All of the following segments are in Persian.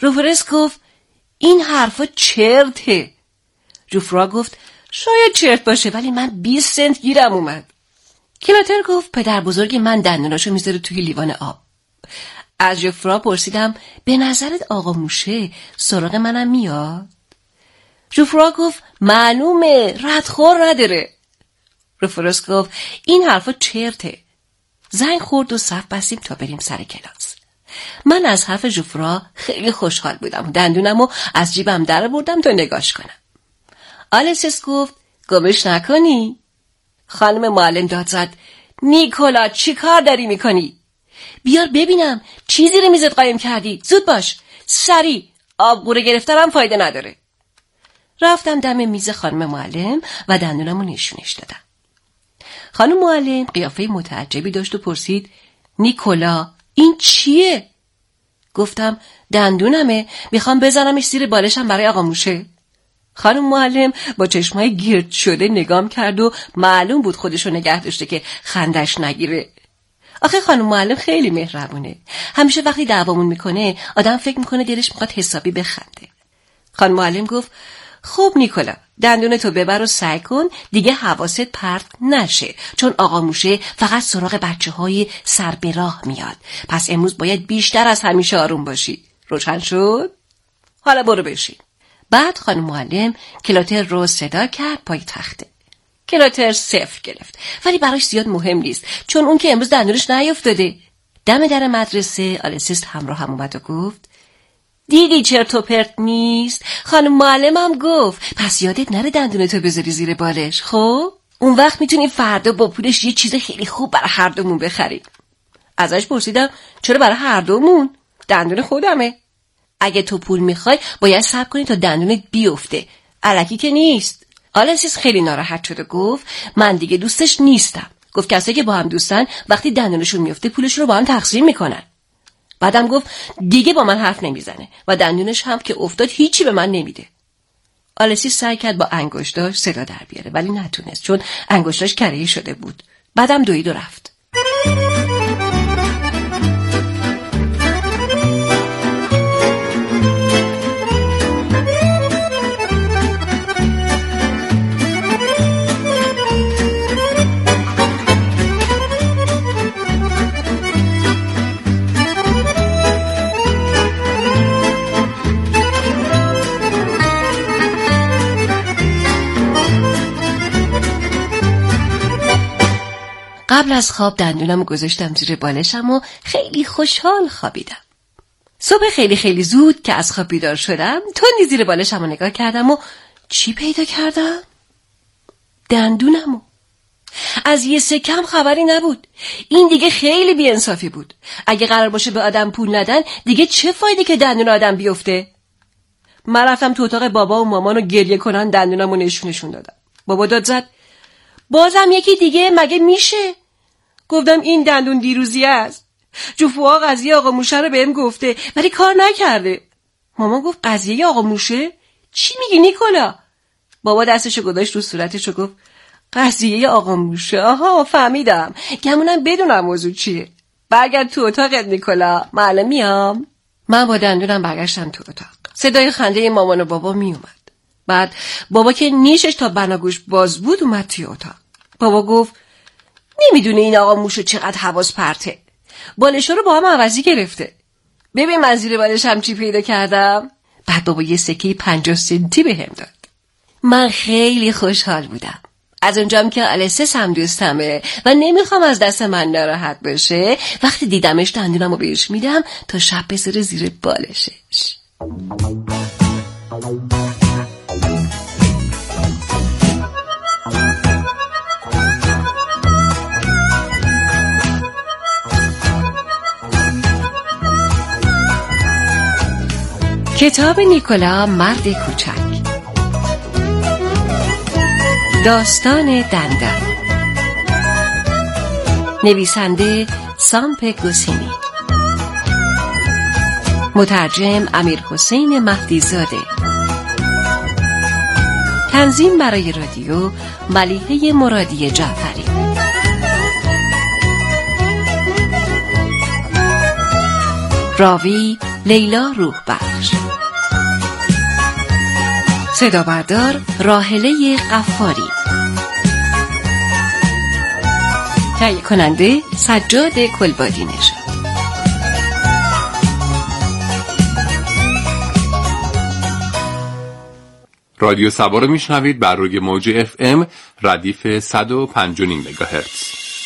روفرس گفت این حرفا چرته. جوفرا گفت شاید چرت باشه ولی من 20 سنت گیرم اومد. کلاتر گفت پدر بزرگ من دندوناشو میذاره توی لیوان آب. از جوفرا پرسیدم به نظرت آقا موشه سراغ منم میاد؟ جوفرا گفت معلومه، ردخور نداره. روفرس گفت این حرفا چرته. زنگ خورد و صف بستیم تا بریم سر کلاس. من از حرف جوفرا خیلی خوشحال بودم. دندونمو از جیبم در بردم تا نگاش کنم. آلسیس گفت گمش نکنی. خانم معلم داد زد نیکولا چی کار داری میکنی؟ بیار ببینم چی زیر میزت قایم کردی. زود باش، سریع. آبگوره گرفتنم فایده نداره. رفتم دم میز خانم معلم و دندونمو نشونش دادم. خانم معلم قیافه متعجبی داشت و پرسید نیکولا این چیه؟ گفتم دندونمه، میخوام بزنمش زیر بالشم برای آقا موشه. خانم معلم با چشمای گرد شده نگام کرد و معلوم بود خودشو نگه داشته که خندش نگیره. آخه خانم معلم خیلی مهربونه. همیشه وقتی دعوامون میکنه آدم فکر میکنه دلش میخواد حسابی بخنده. خانم معلم گفت خب نیکولا دندونتو ببر و سعی کن دیگه حواست پرت نشه، چون آقا موشه فقط سراغ بچه‌های سر به راه میاد. پس امروز باید بیشتر از همیشه آروم باشی. روشن شد؟ حالا برو بشین. بعد خانم معلم کلاتر رو صدا کرد پای تخته. کلاتر 0 گرفت ولی براش زیاد مهم نیست چون اون که امروز دندونش نیافتاده. دم در مدرسه آلسیس همراه هم اومد و گفت دیدی چرت و پرت نیست؟ خانم معلمم گفت پس یادت نره دندونتو بذاری زیر بالش. خب اون وقت میتونی فردا با پولش یه چیز خیلی خوب برای هر دومون بخریم. ازش پرسیدم چرا برای هر دومون؟ دندون خودمه. اگه تو پول میخوای باید صبر کنی تا دندونت بیفته، الکی که نیست. آلسیس خیلی ناراحت شد و گفت من دیگه دوستش نیستم. گفت کسایی که با هم دوستن وقتی دندونشون میفته پولش رو با هم تقسیم میکنن. بعدم گفت دیگه با من حرف نمیزنه و دندونش هم که افتاد هیچی به من نمیده. آلسیس سعی کرد با انگشتاش صدا در بیاره ولی نتونست چون انگشتاش کره‌ای شده بود. بعدم دوید و رفت. قبل از خواب دندونمو گذاشتم زیر بالشم و خیلی خوشحال خوابیدم. صبح خیلی خیلی زود که از خواب بیدار شدم تندی زیر بالشمو نگاه کردم و چی پیدا کردم؟ دندونمو. از یه سکم خبری نبود. این دیگه خیلی بی‌انصافی بود. اگه قرار باشه به آدم پول ندن دیگه چه فایده که دندون آدم بیفته؟ من رفتم تو اتاق بابا و مامان و گریه کنن دندونمو نشونشون دادم. بابا داد زد بازم یکی دیگه مگه میشه؟ گفتم این دندون دیروزی است. جوفوا قضیه آقا موشه رو بهم گفته ولی کار نکرده. مامان گفت قضیه آقا موشه؟ چی میگی نیکولا؟ بابا دستشو گذاشت رو صورتش و گفت قضیه آقا موشه. آها فهمیدم. گمونم بدونم موضوع چیه. برگرد تو اتاقت نیکولا، معلم میام. من با دندونم برگشتم تو اتاق. صدای خنده مامان و بابا میومد. بعد بابا که نیشش تا بناگوش باز بود اومد توی اتاق. بابا گفت نمیدونه این آقا موشه چقدر حواس پرته. بالشا رو با هم عوضی گرفته. ببین من زیر بالشم چی پیدا کردم. بعد بابا یه سکه 50 سنتی بهم داد. من خیلی خوشحال بودم. از اونجام که آلسیس هم دوستمه و نمیخوام از دست من ناراحت بشه، وقتی دیدمش دندونمو بهش میدم تا شب بذاره زیر بالشش. کتاب نیکولا مرد کوچک، داستان دندان، نویسنده سامپ گوسینی، مترجم امیرحسین مهدیزاده، تنظیم برای رادیو ملیحه مرادی جعفری، راوی لیلا روح بخش. صدا بردار راحله غفاری. تهیه کننده سجاد کلبادی نژاد. رادیو سبا رو میشنوید بر روی موج FM ردیف 105.5 مگاهرتز.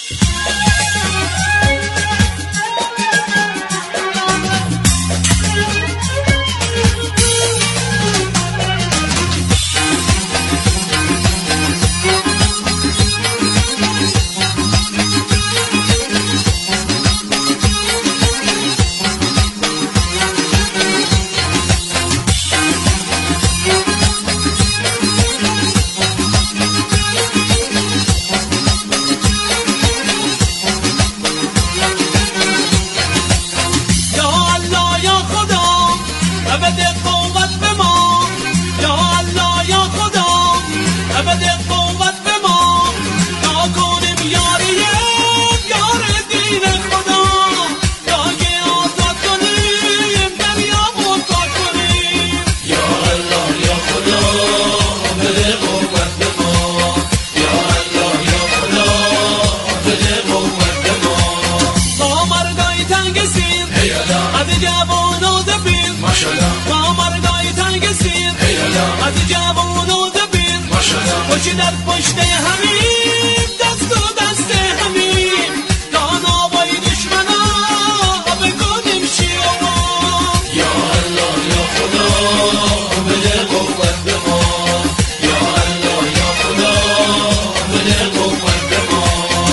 در پشت همین دست و دست همین دانابای دشمنا بکنیم شیعه یا الله یا خدا بده قوت به ما یا الله یا خدا بده قوت به ما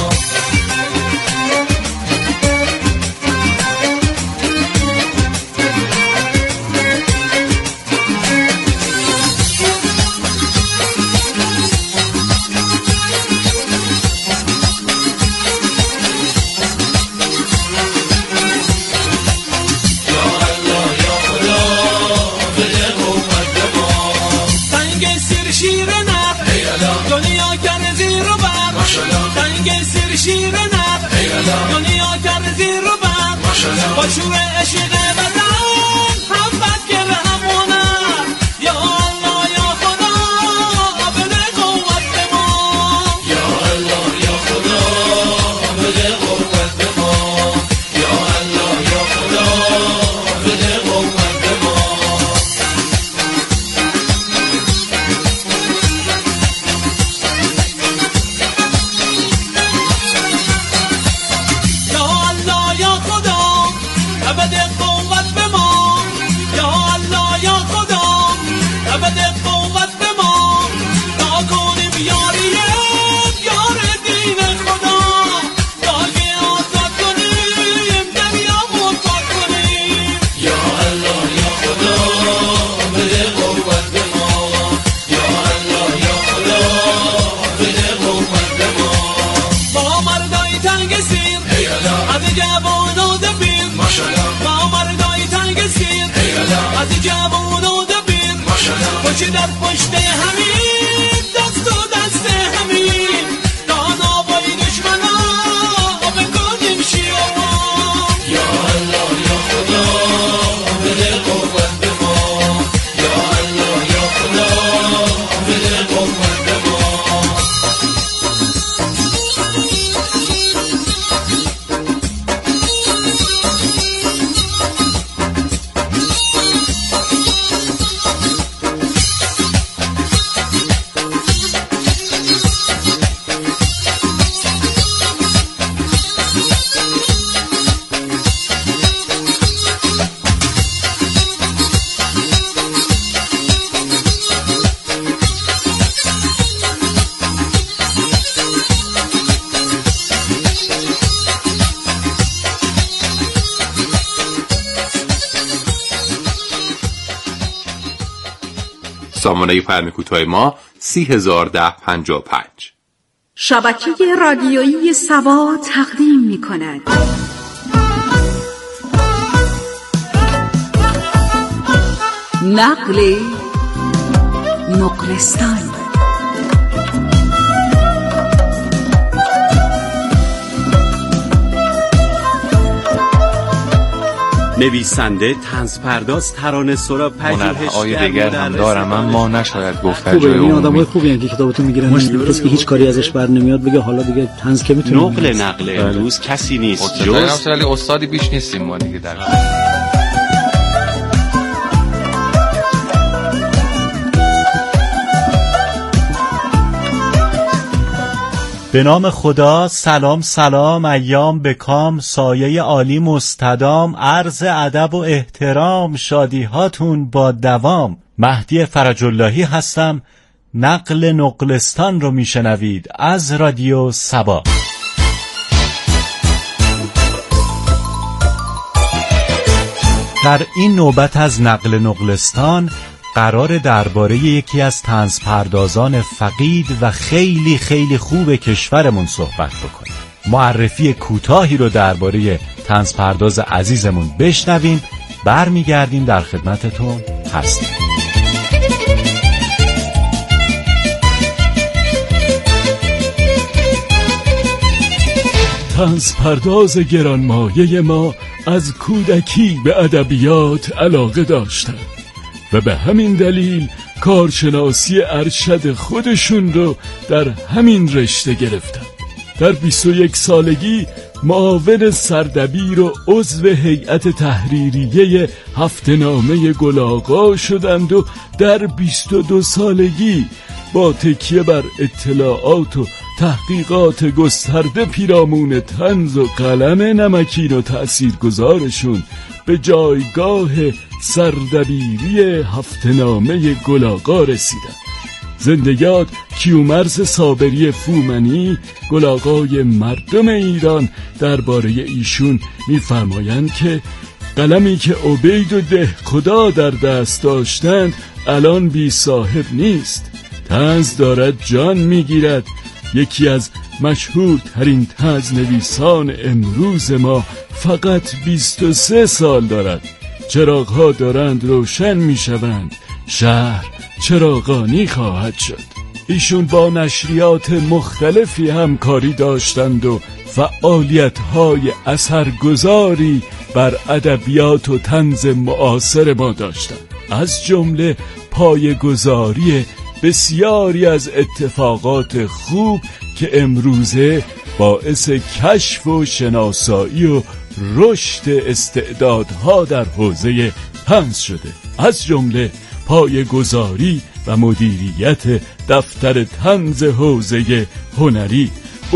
دنیا کرد زیر و بر با شور عشق بدن حبت گره همونه یا الله یا خدا بده قوت به ما یا الله یا خدا بده قوت به ما یا الله یا خدا بده قوت به ما در پشت همین دست و دست همین دانابای دشمنا بکنیم شیعه یا الله یا خدا بده قوت به ما یا الله یا خدا بده قوت به ما سامانه پیام کوتاه ما 301055. شبکه رادیویی سبا تقدیم می‌کند نقل نقلستان. نویسنده طنزپرداز ترانه سرا هنرهای دیگر هم دارم اما نشاید گفت در خوبه. جای این عمومی. آدمای خوبی هستن که کتابتون میگیرن، کسی که هیچ کاری ازش بر نمیاد بگه حالا دیگه طنز که میتونه. نقل امروز کسی نیست جز ولی استادی بیش نیستیم ما دیگه در به نام خدا. سلام سلام، ایام بکام، سایه عالی مستدام، عرض ادب و احترام، شادی هاتون با دوام. مهدی فرج اللهی هستم. نقل نقلستان رو میشنوید از رادیو سبا. در این نوبت از نقل نقلستان قرار درباره یکی از طنزپردازان فقید و خیلی خیلی خوب کشورمون صحبت بکنیم. معرفی کوتاهی رو درباره طنزپرداز عزیزمون بشنویم، برمیگردیم در خدمتتون هستیم. طنزپرداز گرانمایه ما از کودکی به ادبیات علاقه داشتند و به همین دلیل کارشناسی ارشد خودشون رو در همین رشته گرفتن. در 21 سالگی معاون سردبیر و عضو هیئت تحریریه هفته‌نامه گل آقا شدند و در 22 سالگی با تکیه بر اطلاعات و تحقیقات گسترده پیرامون طنز و قلم نمکین و تأثیرگذارشون به جایگاه سردبیری هفته‌نامه گل آقا رسیدن. زندگیات کیومرث صابری فومنی، گل آقای مردم ایران، درباره ایشون می‌فرمایند که قلمی که عبید و دهخدا در دست داشتند الان بی صاحب نیست. طنز دارد جان میگیرد. یکی از مشهورترین طنزنویسان امروز ما فقط 23 سال دارد. چراغ‌ها دارند روشن می‌شوند، شهر چراغانی خواهد شد. ایشون با نشریات مختلفی همکاری داشتند و فعالیت‌های اثرگذاری بر ادبیات و طنز معاصر ما داشتند، از جمله پایه‌گذاری بسیاری از اتفاقات خوب که امروزه باعث کشف و شناسایی و رشد استعدادها در حوزه طنز شده، از جمله پایه‌گذاری و مدیریت دفتر طنز حوزه هنری،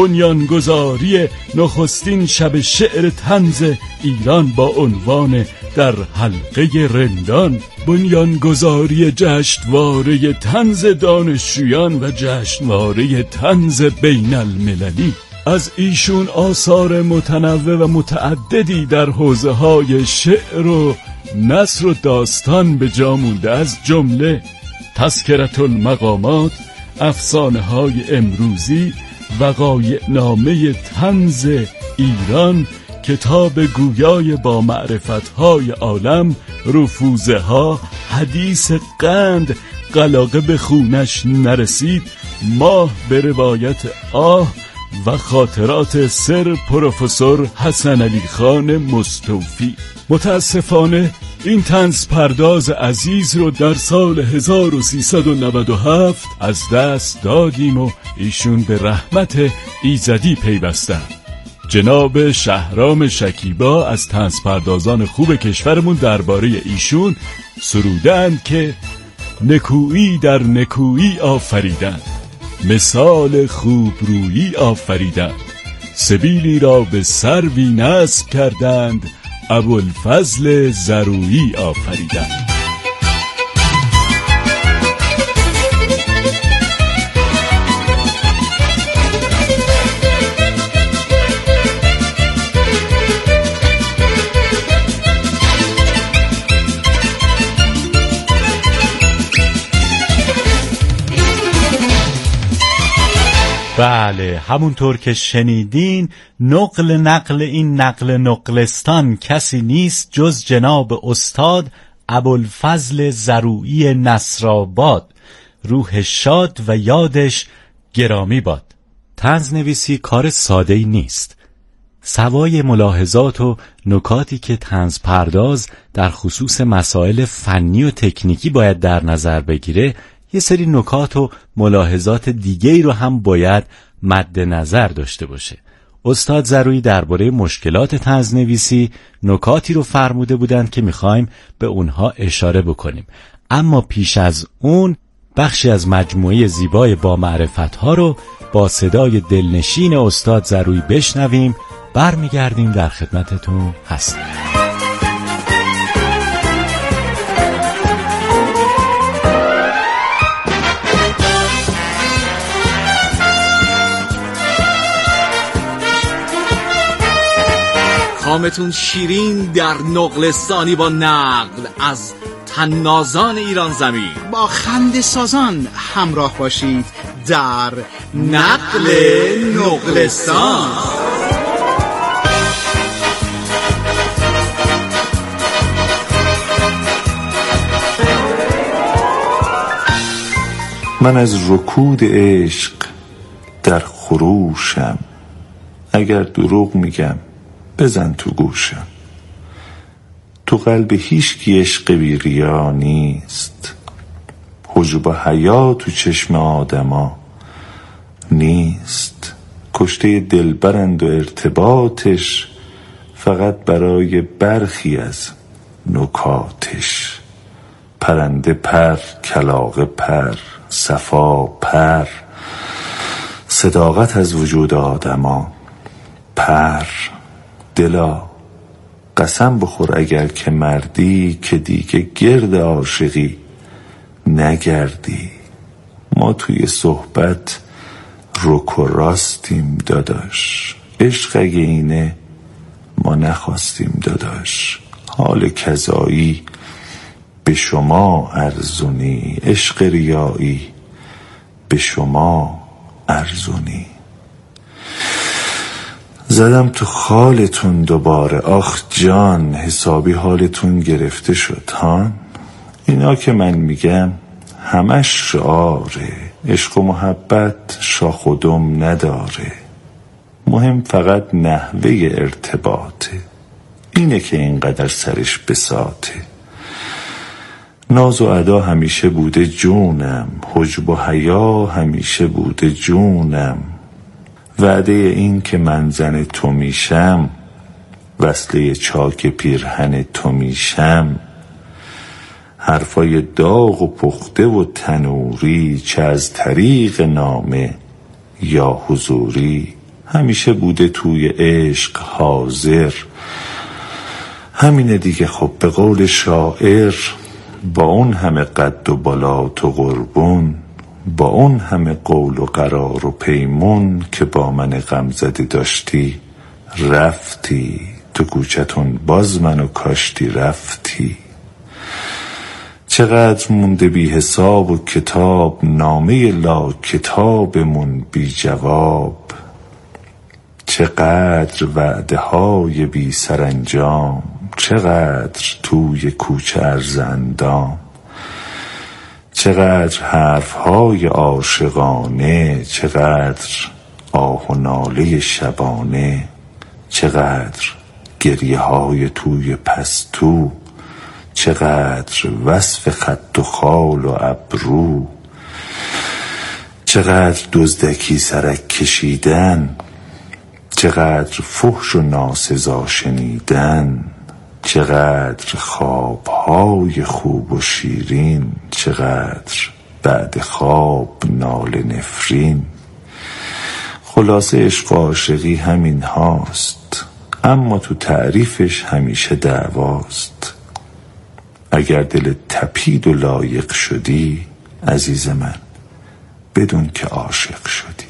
بنیانگذاری نخستین شب شعر طنز ایران با عنوان در حلقه رندان، بنیانگذاری جشنواره طنز دانشجویان و جشنواره طنز بین المللی. از ایشون آثار متنوع و متعددی در حوزه‌های شعر و نثر و داستان به جا مونده، از جمله تذکرة المقامات، افسانه‌های امروزی، وقایع نامه طنز ایران، کتاب گویای با معرفت‌های عالم، رفوزه ها، حدیث قند، قلاقه به خونش نرسید، ماه به روایت آه و خاطرات سر پروفسور حسن علی خان مستوفی. متاسفانه این طنزپرداز عزیز رو در سال 1397 از دست دادیم و ایشون به رحمت ایزدی پیوستن. جناب شهرام شکیبا از طنزپردازان خوب کشورمون درباره ایشون سرودند که نکویی در نکویی آفریدند، مثال خوبرویی آفریدند، سبیلی را به سروی نصب کردند، ابوالفضل زرویی آفریدند. بله، همونطور که شنیدین نقل این نقل نقلستان کسی نیست جز جناب استاد ابوالفضل زرویی نصرآباد، روح شاد و یادش گرامی باد. طنزنویسی کار ساده‌ای نیست. سوای ملاحظات و نکاتی که طنز پرداز در خصوص مسائل فنی و تکنیکی باید در نظر بگیره، یه سری نکات و ملاحظات دیگه‌ای رو هم باید مد نظر داشته باشه. استاد ضرویی درباره مشکلات طنزنویسی نکاتی رو فرموده بودند که میخوایم به اونها اشاره بکنیم. اما پیش از اون بخشی از مجموعه زیبای با معرفت‌ها رو با صدای دلنشین استاد ضرویی بشنویم. برمیگردیم در خدمتتون هستیم. کامتون شیرین در نقلستانی با نقل از طنازان ایران زمین. با خنده سازان همراه باشید در نقل نقلستان. من از رکود عشق در خروشم، اگر دروغ میگم بزن تو گوشم. تو قلب هیچ کی عشق بی ریا نیست، حجب و حیا تو چشم آدما نیست. کشته دلبرند و ارتباطش فقط برای برخی از نکاتش. پرنده پر، کلاغه پر، صفا پر، صداقت از وجود آدما پر. دلا قسم بخور اگر که مردی که دیگه گرد عاشقی نگردی. ما توی صحبت رک و راستیم داداش، عشق اگه اینه ما نخواستیم داداش. حال کذایی به شما ارزونی، عشق ریایی به شما ارزونی. زدم تو خالتون دوباره، آخ جان حسابی حالتون گرفته شد هان. اینا که من میگم همش شعاره، عشق و محبت شاخ و دم نداره. مهم فقط نحوه ارتباطه، اینه که اینقدر سرش بساطه. ناز و ادا همیشه بوده جونم، حجب و حیا همیشه بوده جونم. وعده این که من زن تو میشم، وصله چاک پیرهن تو میشم. حرفای داغ و پخته و تنوری، چه از طریق نامه یا حضوری. همیشه بوده توی عشق حاضر، همینه دیگه. خب به قول شاعر، با اون همه قد و بالات و قربون، با اون همه قول و قرار و پیمون، که با من غمزده داشتی رفتی. تو کوچتون باز منو کاشتی رفتی. چقدر مونده بی حساب و کتاب، نامه لا کتابمون بی جواب. چقدر وعده های بی سرانجام، چقدر توی کوچه عرض اندام. چقدر حرفهای عاشقانه، چقدر آه و ناله شبانه. چقدر گریه های توی پستو، چقدر وصف خط و خال و ابرو. چقدر دزدکی سرک کشیدن، چقدر فحش و ناسزا شنیدن. چقدر خوابهای خوب و شیرین، چقدر بعد خواب ناله نفرین. خلاصه عشق و عاشقی همین هاست، اما تو تعریفش همیشه دعواست. اگر دل تپید و لایق شدی عزیز من، بدون که عاشق شدی.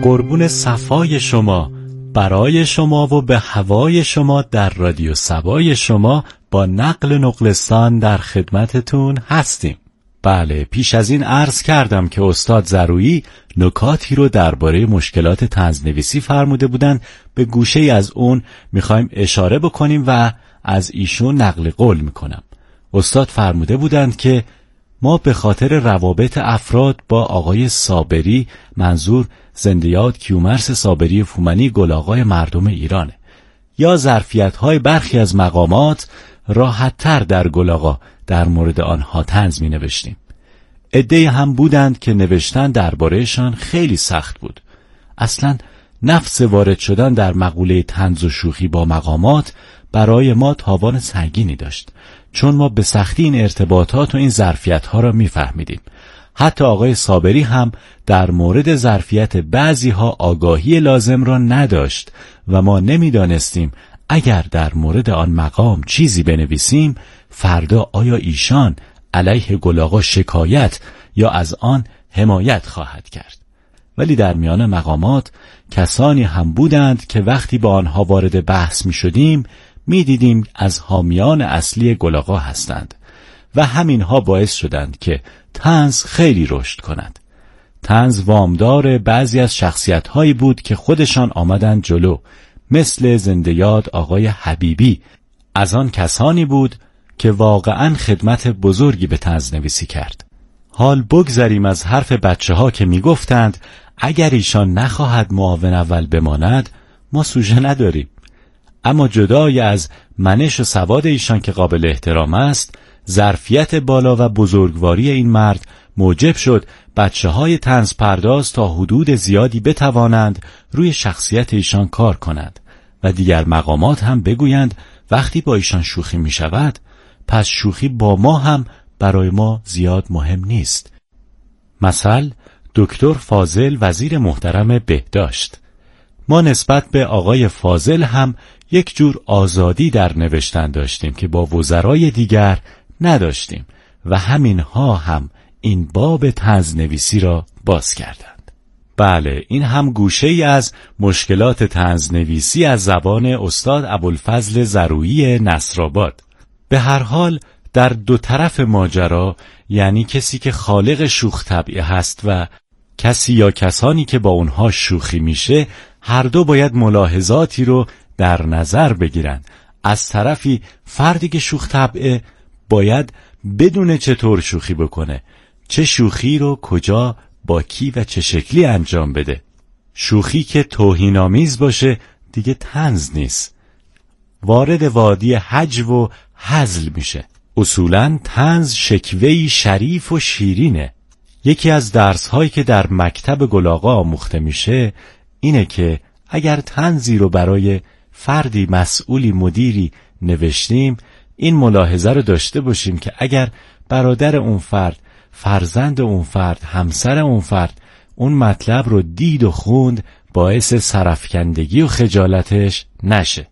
قربون صفای شما، برای شما و به هوای شما در رادیو سبای شما با نقل نقلستان در خدمتتون هستیم. بله، پیش از این عرض کردم که استاد زرویی نکاتی رو درباره مشکلات طنزنویسی فرموده بودن. به گوشه از اون میخوایم اشاره بکنیم و از ایشون نقل قول میکنم. استاد فرموده بودند که ما به خاطر روابط افراد با آقای صابری، منظور زندیات کیومرث صابری فومنی گل‌آقای مردم ایرانه، یا ظرفیت‌های برخی از مقامات راحت‌تر در گل‌آقا در مورد آنها طنز می‌نوشتیم. عده‌ای هم بودند که نوشتن درباره‌شان خیلی سخت بود. اصلاً نفس وارد شدن در مقوله طنز و شوخی با مقامات برای ما تاوان سنگینی داشت، چون ما به سختی این ارتباطات و این ظرفیت‌ها را می‌فهمیدیم. حتی آقای صابری هم در مورد ظرفیت بعضی‌ها آگاهی لازم را نداشت و ما نمی‌دانستیم اگر در مورد آن مقام چیزی بنویسیم فردا آیا ایشان علیه گل‌آقا شکایت یا از آن حمایت خواهد کرد. ولی در میان مقامات کسانی هم بودند که وقتی با آنها وارد بحث می‌شدیم می‌دیدیم از حامیان اصلی گل‌آقا هستند و همینها باعث شدند که طنز خیلی رشد کند. طنز وامدار بعضی از شخصیت‌هایی بود که خودشان آمدند جلو، مثل زندیات آقای حبیبی. از آن کسانی بود که واقعاً خدمت بزرگی به طنزنویسی کرد. حال بگذریم از حرف بچه‌ها که می‌گفتند اگر ایشان نخواهد معاون اول بماند ما سوژه نداریم. اما جدای از منش و سواد ایشان که قابل احترام است، ظرفیت بالا و بزرگواری این مرد موجب شد بچه‌های طنز پرداز تا حدود زیادی بتوانند روی شخصیت ایشان کار کنند و دیگر مقامات هم بگویند وقتی با ایشان شوخی می شود پس شوخی با ما هم برای ما زیاد مهم نیست. مثل دکتر فاضل وزیر محترم بهداشت. ما نسبت به آقای فاضل هم یک جور آزادی در نوشتن داشتیم که با وزرای دیگر نداشتیم و همینها هم این باب طنزنویسی را باز کردند. بله، این هم گوشه ای از مشکلات طنزنویسی از زبان استاد ابوالفضل زرویی نصرآباد. به هر حال در دو طرف ماجرا، یعنی کسی که خالق شوخ طبعی هست و کسی یا کسانی که با اونها شوخی میشه، هر دو باید ملاحظاتی رو در نظر بگیرند. از طرفی فردی که شوخ طبعه باید بدون چطور شوخی بکنه، چه شوخی رو کجا با کی و چه شکلی انجام بده. شوخی که توهین‌آمیز باشه دیگه طنز نیست، وارد وادی هجو و هزل میشه. اصولاً طنز شکوهی شریف و شیرینه. یکی از درس‌هایی که در مکتب گل‌آقا آموخته میشه اینه که اگر طنزی رو برای فردی مسئولی مدیری نوشتیم، این ملاحظه رو داشته باشیم که اگر برادر اون فرد، فرزند اون فرد، همسر اون فرد اون مطلب رو دید و خوند، باعث سرفکندگی و خجالتش نشه.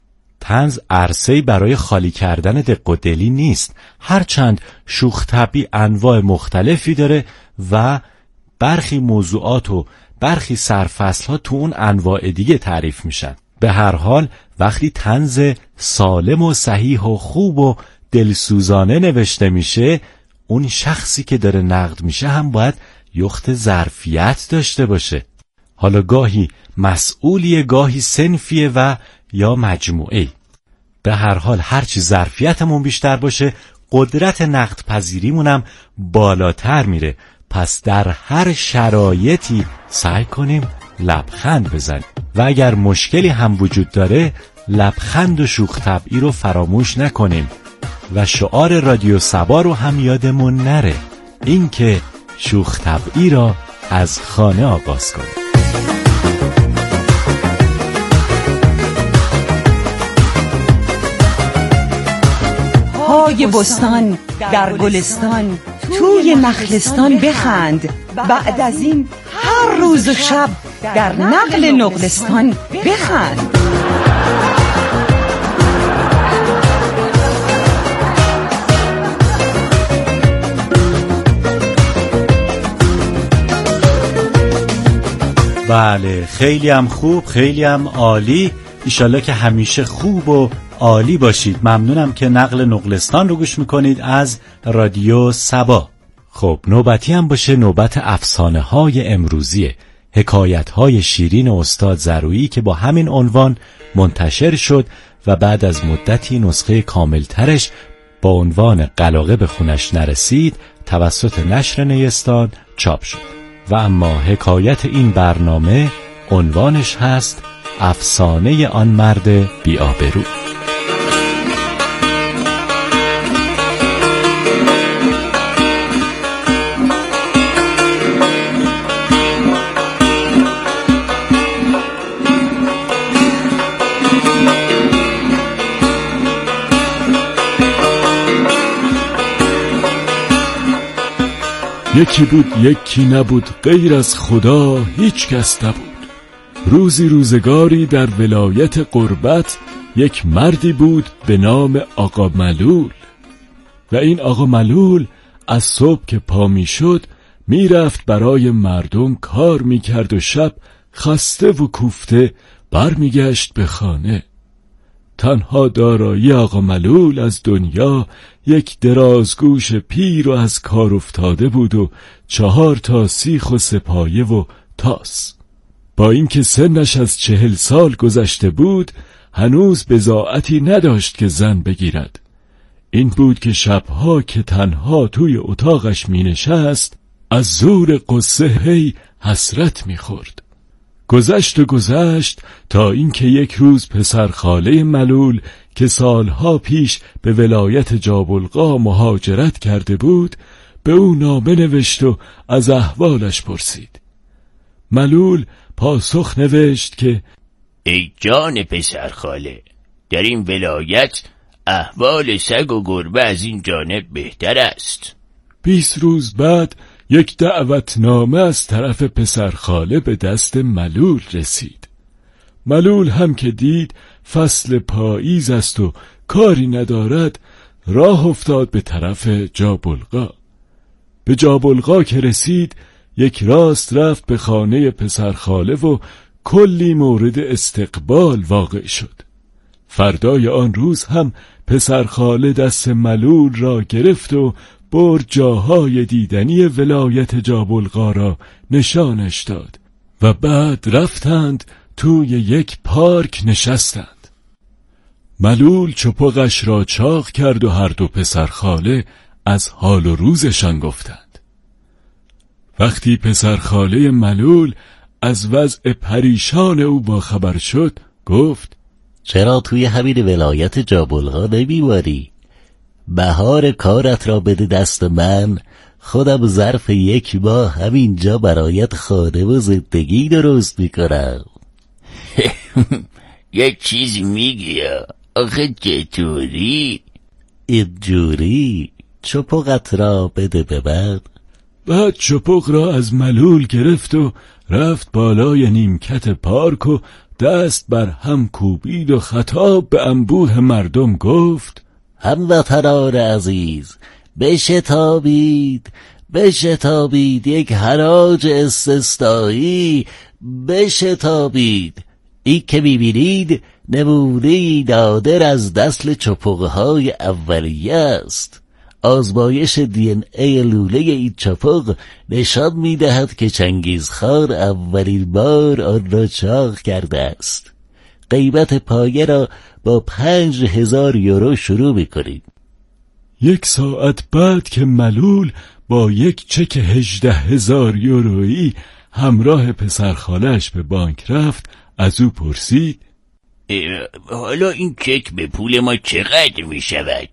طنز عرصه‌ای برای خالی کردن دق و دلی نیست، هرچند شوخ طبعی انواع مختلفی داره و برخی موضوعات و برخی سرفصل‌ها تو اون انواع دیگه تعریف میشن. به هر حال وقتی طنز سالم و صحیح و خوب و دلسوزانه نوشته میشه، اون شخصی که داره نقد میشه هم باید یخت ظرفیت داشته باشه. حالا گاهی مسئولیه، گاهی صنفیه و یا مجموعه. به هر حال هرچی ظرفیتمون بیشتر باشه قدرت نقد پذیریمونم بالاتر میره. پس در هر شرایطی سعی کنیم لبخند بزنیم و اگر مشکلی هم وجود داره لبخند و شوخ طبعی رو فراموش نکنیم و شعار رادیو سبا رو هم یادمون نره، این که شوخ طبعی را از خانه آغاز کنیم. های بستان در گلستان توی نخلستان بخند، بعد از این هر روز و شب در نقل نقلستان بخند. بله، خیلی هم خوب، خیلی هم عالی. ایشالله که همیشه خوب و عالی باشید. ممنونم که نقل نقلستان رو گوش میکنید از رادیو سبا. خب نوبتی هم باشه نوبت افسانه های امروزیه، حکایت های شیرین استاد زرویی که با همین عنوان منتشر شد و بعد از مدتی نسخه کاملترش با عنوان قلاقه به خونش نرسید توسط نشر نیستان چاپ شد. و اما حکایت این برنامه عنوانش هست افسانه آن مرد بی‌آبرو. یکی بود یکی نبود غیر از خدا هیچ کس نبود. روزی روزگاری در ولایت قربت یک مردی بود به نام آقا ملول. و این آقا ملول از صبح که پا می شد می رفت برای مردم کار می کرد و شب خسته و کوفته بر می گشت به خانه. تنها دارایی آقا ملول از دنیا یک درازگوش پیر و از کار افتاده بود و 4 تا سیخ و سپایه و تاس. با اینکه سنش از 40 سال گذشته بود هنوز بضاعتی نداشت که زن بگیرد. این بود که شبها که تنها توی اتاقش می نشست از زور قصه هی حسرت می خورد. گذشت تا اینکه یک روز پسر خاله ملول که سالها پیش به ولایت جابلقا مهاجرت کرده بود به او نامه نوشت و از احوالش پرسید. ملول پاسخ نوشت که ای جان پسر خاله، در این ولایت احوال سگ و گربه از این جانب بهتر است. 20 روز بعد یک دعوتنامه از طرف پسرخاله به دست ملول رسید. ملول هم که دید فصل پاییز است و کاری ندارد راه افتاد به طرف جابلقا. به جابلقا که رسید یک راست رفت به خانه پسرخاله و کلی مورد استقبال واقع شد. فردای آن روز هم پسرخاله دست ملول را گرفت و برد جاهای دیدنی ولایت جابلقا را نشانش داد و بعد رفتند توی یک پارک نشستند. ملول چپقش را چاق کرد و هر دو پسرخاله از حال و روزشان گفتند. وقتی پسرخاله ملول از وضع پریشان او باخبر شد گفت چرا توی همین ولایت جابلقا نمی‌واری؟ بهار کارت را بده دست من، خودم ظرف 1 ماه همینجا برایت خانه و زندگی درست میکنم. یک چیزی میگی آخه چطوری؟ اینجوری چپقت را بده به من. بعد چپق را از ملول گرفت و رفت بالای نیمکت پارک و دست بر هم کوبید و خطاب به انبوه مردم گفت هموطنان عزیز بشتابید یک حراج استثنایی بشتابید. این که میبینید نمونه نادر از نسل چپقهای اولیه است. آزمایش DNA لوله این چپق نشان میدهد که چنگیزخان اولین بار آن را چاق کرده است. قیمت پایه را با 5,000 یورو شروع میکنید. 1 ساعت بعد که ملول با یک چک 18,000 یورویی همراه پسرخالش به بانک رفت از او پرسید حالا این چک به پول ما چقدر میشود؟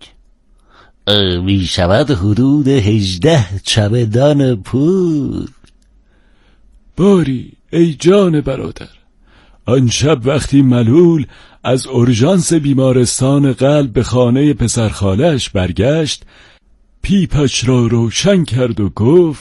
میشود حدود 18 چمدان پول. باری ای جان برادر، آن شب وقتی ملول از اورژانس بیمارستان قلب به خانه پسرخالش برگشت پیپش را روشن کرد و گفت